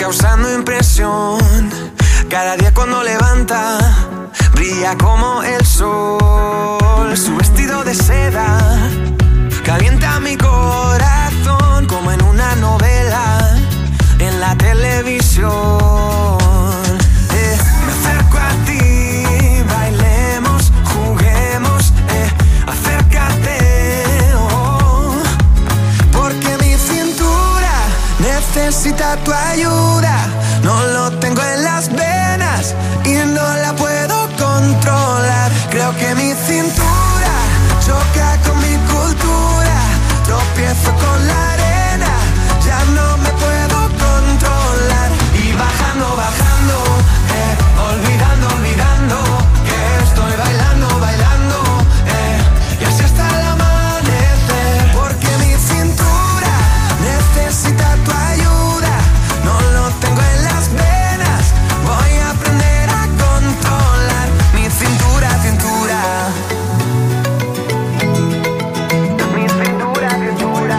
causando impresión. Cada día cuando levanta, brilla como el sol. Su vestido de seda calienta mi corazón como en una novela en la televisión. Me acerco a ti, bailemos, juguemos, acércate, oh, porque mi cintura necesita tu ayuda. No lo tengo en las venas y no la puedo controlar. Creo que mi cintura choca con mi cultura. Tropiezo con la arena, ya no me puedo controlar. Y bajando, bajando, olvidando, olvidando que estoy bailando, bailando, y así hasta el amanecer. Porque mi cintura necesita tu ayuda. No lo tengo en las venas, voy a aprender a controlar mi cintura, cintura. Mi cintura, cintura.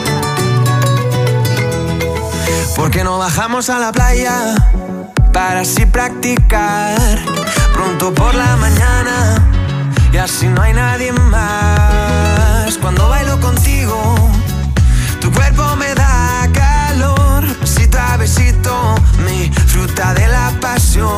¿Por qué no bajamos a la playa para así practicar pronto por la mañana y así no hay nadie más? Cuando bailo contigo, tu cuerpo me da calor, besito a besito, mi fruta de la pasión.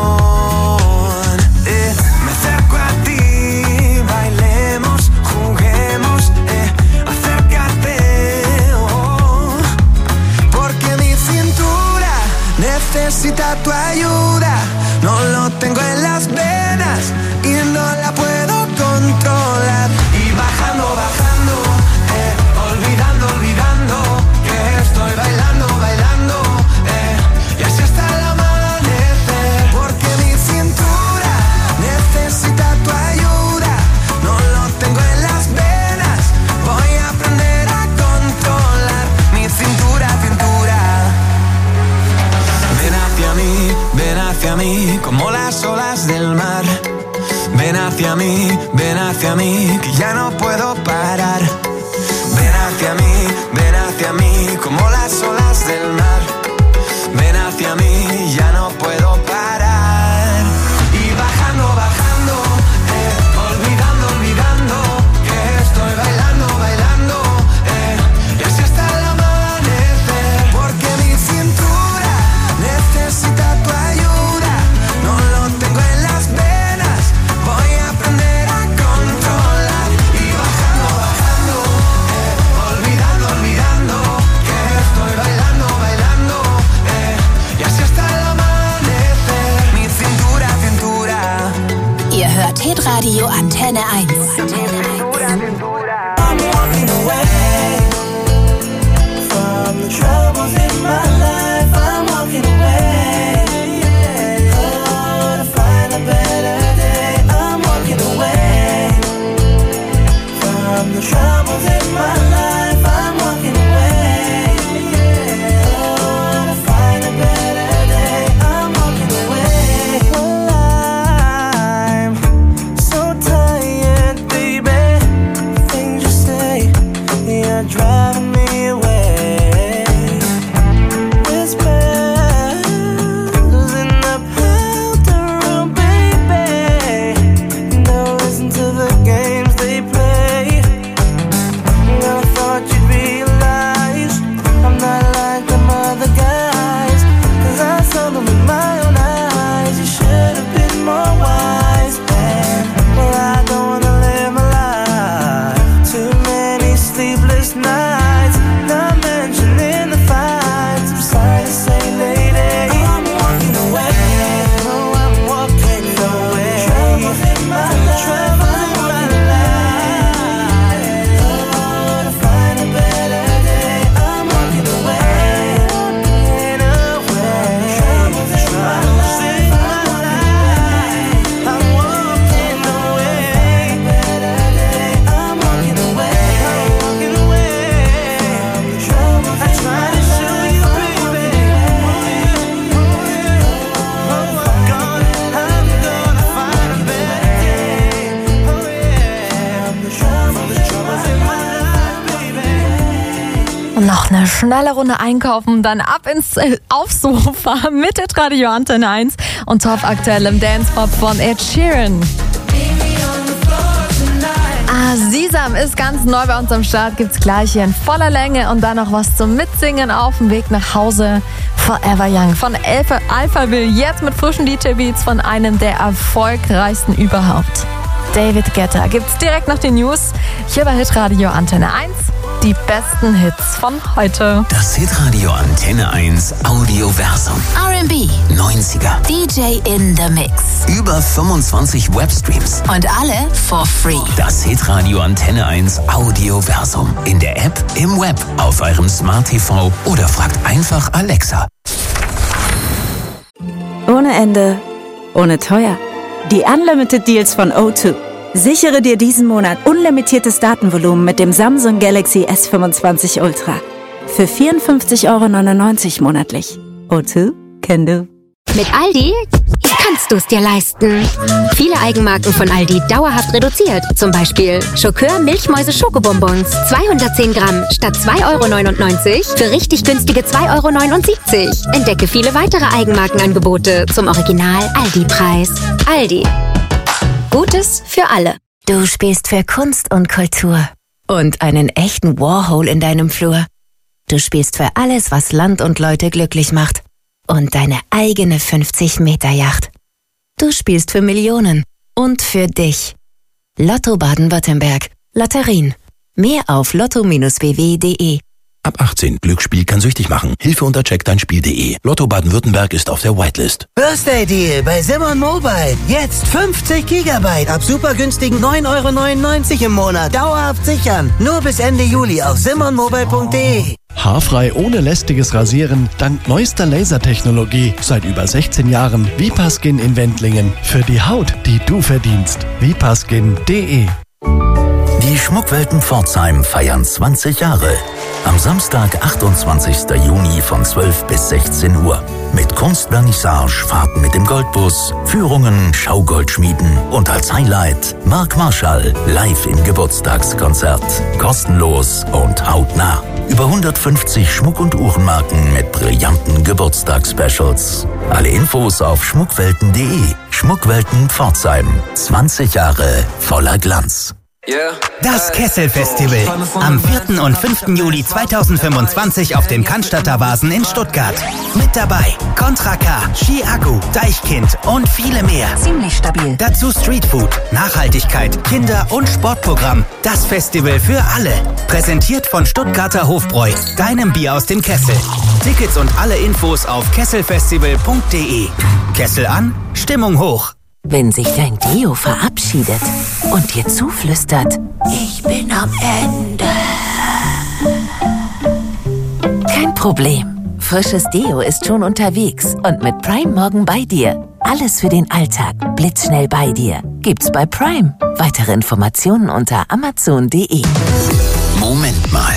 Me acerco a ti, bailemos, juguemos, acércate, oh, porque mi cintura necesita tu ayuda. No lo tengo en las venas y no la puedo controlar. Y bajando, bajando, olvidando, olvidando que estoy bailando, bailando, y así hasta el amanecer. Porque mi cintura necesita tu ayuda. No lo tengo en las venas, voy a aprender a controlar mi cintura, cintura. Ven hacia mí, como las olas del mar. Ven hacia mí, que ya no puedo parar. Ven hacia mí, como las olas del mar. Ven hacia mí, ya no puedo parar. Y bajando, bajando, olvidando, olvidando que estoy bailando, bailando, y así hasta el amanecer. Porque mi cintura necesita tu ayuda. No lo tengo en las venas, voy a aprender a controlar. Y bajando, bajando, olvidando, olvidando que estoy bailando, bailando, y así hasta el amanecer. Mi cintura, cintura. Ihr hört Hitradio Antenne 1. I'm walking away from the troubles in my life. I'm walking away, oh, to find a better day. I'm walking away from the troubles in my life. I'm walking away, oh, to find a better day. I'm walking away. Well, I'm so tired Und noch eine schnelle Runde einkaufen, dann aufs Sofa mit Hitradio Antenne 1 und top aktuell im Dance-Pop von Ed Sheeran. Sisam ist ganz neu bei uns am Start, gibt's gleich hier in voller Länge und dann noch was zum Mitsingen auf dem Weg nach Hause. Forever Young von Alphaville, jetzt mit frischen DJ-Beats von einem der erfolgreichsten überhaupt. David Guetta gibt's direkt nach den News hier bei Hitradio Antenne 1. Die besten Hits von heute. Das Hitradio Antenne 1 Audioversum. R&B, 90er. DJ in the Mix. Über 25 Webstreams. Und alle for free. Das Hitradio Antenne 1 Audioversum. In der App, im Web, auf eurem Smart TV oder fragt einfach Alexa. Ohne Ende, ohne teuer. Die Unlimited Deals von O2. Sichere dir diesen Monat unlimitiertes Datenvolumen mit dem Samsung Galaxy S25 Ultra. Für 54,99 € monatlich. O2 can do. Mit Aldi kannst du es dir leisten. Viele Eigenmarken von Aldi dauerhaft reduziert. Zum Beispiel Schokör Milchmäuse Schokobonbons. 210 Gramm statt 2,99 € für richtig günstige 2,79 €. Entdecke viele weitere Eigenmarkenangebote zum Original Aldi-Preis. Aldi. Gutes für alle. Du spielst für Kunst und Kultur. Und einen echten Warhol in deinem Flur. Du spielst für alles, was Land und Leute glücklich macht. Und deine eigene 50-Meter-Yacht. Du spielst für Millionen. Und für dich. Lotto Baden-Württemberg. Lotterien. Mehr auf lotto-bw.de. Ab 18. Glücksspiel kann süchtig machen. Hilfe unter checkdeinspiel.de. Lotto Baden-Württemberg ist auf der Whitelist. Birthday Deal bei Simon Mobile. Jetzt 50 GB ab super günstigen 9,99 € im Monat. Dauerhaft sichern. Nur bis Ende Juli auf simonmobile.de. Haarfrei ohne lästiges Rasieren, dank neuester Lasertechnologie. Seit über 16 Jahren Vipaskin in Wendlingen. Für die Haut, die du verdienst. Vipaskin.de. Die Schmuckwelten Pforzheim feiern 20 Jahre. Am Samstag, 28. Juni von 12 bis 16 Uhr. Mit Kunstvernissage, Fahrten mit dem Goldbus, Führungen, Schaugoldschmieden und als Highlight Mark Marschall live im Geburtstagskonzert. Kostenlos und hautnah. Über 150 Schmuck- und Uhrenmarken mit brillanten Geburtstagsspecials. Alle Infos auf schmuckwelten.de. Schmuckwelten Pforzheim. 20 Jahre voller Glanz. Das Kessel-Festival. Am 4. und 5. Juli 2025 auf dem Cannstatter Vasen in Stuttgart. Mit dabei Contra K, Ski Akku, Deichkind und viele mehr. Ziemlich stabil. Dazu Streetfood, Nachhaltigkeit, Kinder- und Sportprogramm. Das Festival für alle. Präsentiert von Stuttgarter Hofbräu, deinem Bier aus dem Kessel. Tickets und alle Infos auf kesselfestival.de. Kessel an, Stimmung hoch. Wenn sich dein Deo verabschiedet und dir zuflüstert, ich bin am Ende. Kein Problem. Frisches Deo ist schon unterwegs und mit Prime morgen bei dir. Alles für den Alltag, blitzschnell bei dir. Gibt's bei Prime. Weitere Informationen unter amazon.de. Moment mal.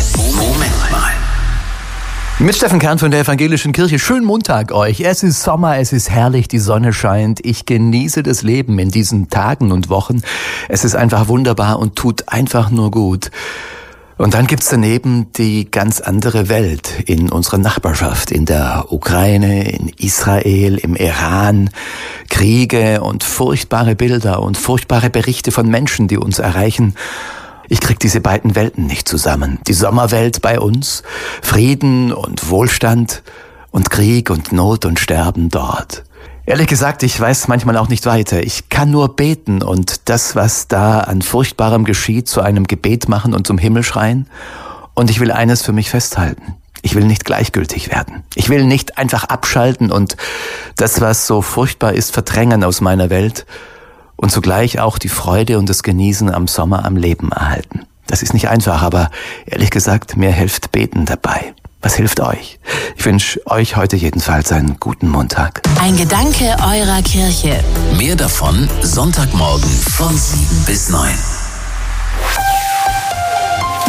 Mit Steffen Kern von der Evangelischen Kirche. Schönen Montag euch. Es ist Sommer, es ist herrlich, die Sonne scheint. Ich genieße das Leben in diesen Tagen und Wochen. Es ist einfach wunderbar und tut einfach nur gut. Und dann gibt's daneben die ganz andere Welt in unserer Nachbarschaft, in der Ukraine, in Israel, im Iran. Kriege und furchtbare Bilder und furchtbare Berichte von Menschen, die uns erreichen. Ich krieg diese beiden Welten nicht zusammen. Die Sommerwelt bei uns, Frieden und Wohlstand und Krieg und Not und Sterben dort. Ehrlich gesagt, ich weiß manchmal auch nicht weiter. Ich kann nur beten und das, was da an Furchtbarem geschieht, zu einem Gebet machen und zum Himmel schreien. Und ich will eines für mich festhalten. Ich will nicht gleichgültig werden. Ich will nicht einfach abschalten und das, was so furchtbar ist, verdrängen aus meiner Welt. Und zugleich auch die Freude und das Genießen am Sommer am Leben erhalten. Das ist nicht einfach, aber ehrlich gesagt, mir hilft Beten dabei. Was hilft euch? Ich wünsche euch heute jedenfalls einen guten Montag. Ein Gedanke eurer Kirche. Mehr davon Sonntagmorgen von 7 bis 9.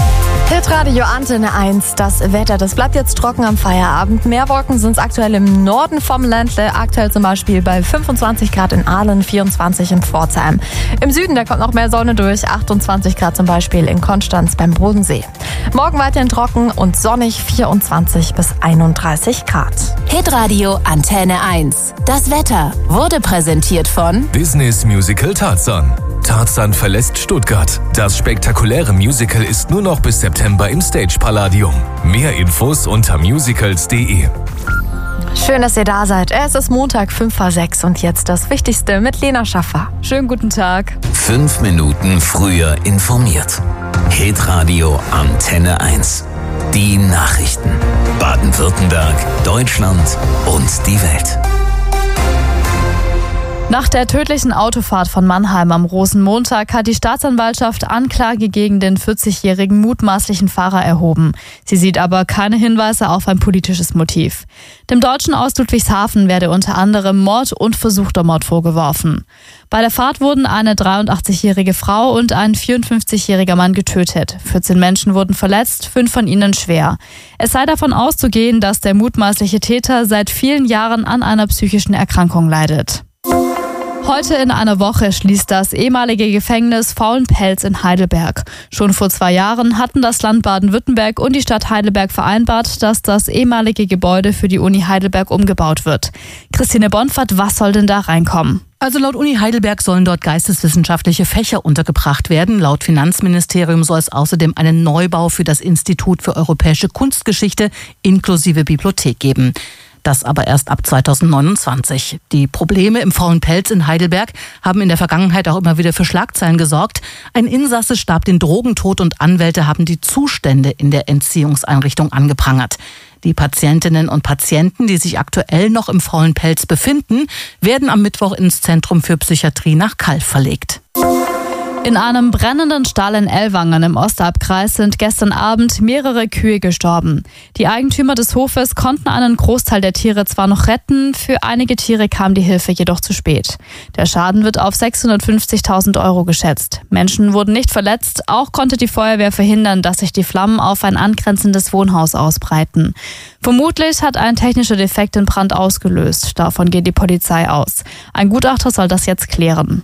Hitradio Antenne 1, das Wetter, das bleibt jetzt trocken am Feierabend. Mehr Wolken sind es aktuell im Norden vom Ländle, aktuell zum Beispiel bei 25 Grad in Aalen, 24 in Pforzheim. Im Süden, da kommt noch mehr Sonne durch, 28 Grad zum Beispiel in Konstanz beim Bodensee. Morgen weiterhin trocken und sonnig, 24 bis 31 Grad. Hitradio Antenne 1. Das Wetter wurde präsentiert von Disneys Musical Tarzan. Tarzan verlässt Stuttgart. Das spektakuläre Musical ist nur noch bis September im Stage Palladium. Mehr Infos unter musicals.de. Schön, dass ihr da seid. Es ist Montag, 5:06 und jetzt das Wichtigste mit Lena Schaffer. Schönen guten Tag. 5 Minuten früher informiert. Hitradio Antenne 1. Die Nachrichten. Baden-Württemberg, Deutschland und die Welt. Nach der tödlichen Autofahrt von Mannheim am Rosenmontag hat die Staatsanwaltschaft Anklage gegen den 40-jährigen mutmaßlichen Fahrer erhoben. Sie sieht aber keine Hinweise auf ein politisches Motiv. Dem Deutschen aus Ludwigshafen werde unter anderem Mord und versuchter Mord vorgeworfen. Bei der Fahrt wurden eine 83-jährige Frau und ein 54-jähriger Mann getötet. 14 Menschen wurden verletzt, 5 von ihnen schwer. Es sei davon auszugehen, dass der mutmaßliche Täter seit vielen Jahren an einer psychischen Erkrankung leidet. Heute in einer Woche schließt das ehemalige Gefängnis Faulenpelz in Heidelberg. Schon vor 2 Jahren hatten das Land Baden-Württemberg und die Stadt Heidelberg vereinbart, dass das ehemalige Gebäude für die Uni Heidelberg umgebaut wird. Christine Bonfert, was soll denn da reinkommen? Also laut Uni Heidelberg sollen dort geisteswissenschaftliche Fächer untergebracht werden. Laut Finanzministerium soll es außerdem einen Neubau für das Institut für europäische Kunstgeschichte inklusive Bibliothek geben. Das aber erst ab 2029. Die Probleme im Faulenpelz in Heidelberg haben in der Vergangenheit auch immer wieder für Schlagzeilen gesorgt. Ein Insasse starb den Drogentod und Anwälte haben die Zustände in der Entziehungseinrichtung angeprangert. Die Patientinnen und Patienten, die sich aktuell noch im Faulenpelz befinden, werden am Mittwoch ins Zentrum für Psychiatrie nach Calw verlegt. In einem brennenden Stall in Ellwangen im Ostalbkreis sind gestern Abend mehrere Kühe gestorben. Die Eigentümer des Hofes konnten einen Großteil der Tiere zwar noch retten, für einige Tiere kam die Hilfe jedoch zu spät. Der Schaden wird auf 650.000 € geschätzt. Menschen wurden nicht verletzt, auch konnte die Feuerwehr verhindern, dass sich die Flammen auf ein angrenzendes Wohnhaus ausbreiten. Vermutlich hat ein technischer Defekt den Brand ausgelöst, davon geht die Polizei aus. Ein Gutachter soll das jetzt klären.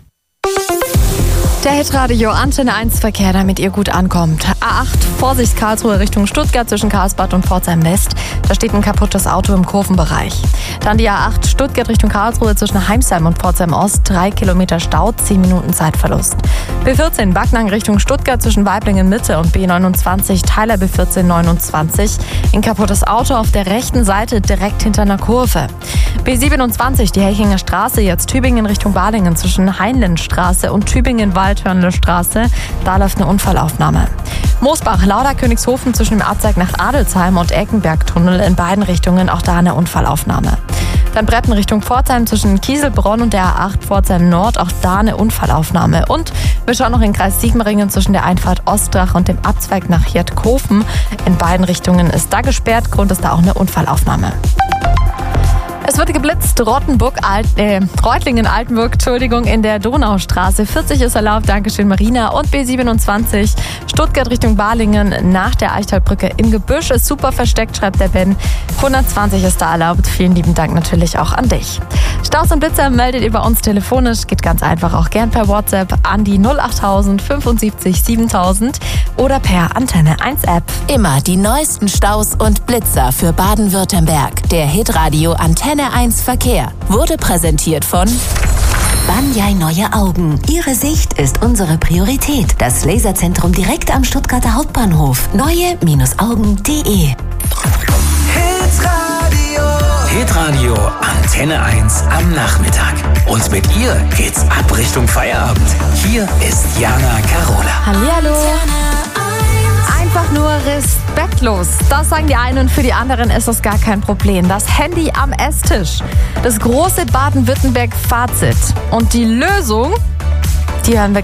Der Hitradio Antenne 1 Verkehr, damit ihr gut ankommt. A8, Vorsicht Karlsruhe Richtung Stuttgart zwischen Karlsbad und Pforzheim West. Da steht ein kaputtes Auto im Kurvenbereich. Dann die A8 Stuttgart Richtung Karlsruhe zwischen Heimsheim und Pforzheim Ost. 3 Kilometer Stau, 10 Minuten Zeitverlust. B14 Backnang Richtung Stuttgart zwischen Weiblingen Mitte und B29 Teiler B14 29. Ein kaputtes Auto auf der rechten Seite direkt hinter einer Kurve. B27 die Helchinger Straße, jetzt Tübingen Richtung Balingen zwischen Heinlenstraße und Tübingen-Waldhörnle-Straße. Da läuft eine Unfallaufnahme. Moosbach, Lauda-Königshofen zwischen dem Abzweig nach Adelsheim und Eckenbergtunnel in beiden Richtungen, auch da eine Unfallaufnahme. Dann Bretten Richtung Pforzheim zwischen Kieselbronn und der A8 Pforzheim Nord, auch da eine Unfallaufnahme. Und wir schauen noch in Kreis Siebenringen zwischen der Einfahrt Ostrach und dem Abzweig nach Hirtkofen. In beiden Richtungen ist da gesperrt, Grund ist da auch eine Unfallaufnahme. Es wird geblitzt, Reutlingen-Altenburg, in der Donaustraße. 40 ist erlaubt, Dankeschön Marina. Und B27, Stuttgart Richtung Balingen, nach der Eichtalbrücke im Gebüsch. Ist super versteckt, schreibt der Ben. 120 ist da erlaubt. Vielen lieben Dank natürlich auch an dich. Staus und Blitzer meldet ihr bei uns telefonisch. Geht ganz einfach auch gern per WhatsApp an die 08000 75 7000 oder per Antenne 1 App. Immer die neuesten Staus und Blitzer für Baden-Württemberg. Der Hitradio Antenne 1 Verkehr wurde präsentiert von Banyai Neue Augen. Ihre Sicht ist unsere Priorität. Das Laserzentrum direkt am Stuttgarter Hauptbahnhof. Neue-Augen.de. Hitradio Antenne 1 am Nachmittag. Und mit ihr geht's ab Richtung Feierabend. Hier ist Jana Carola. Hallihallo. Einfach nur respektlos. Das sagen die einen, für die anderen ist das gar kein Problem. Das Handy am Esstisch. Das große Baden-Württemberg-Fazit. Und die Lösung, die hören wir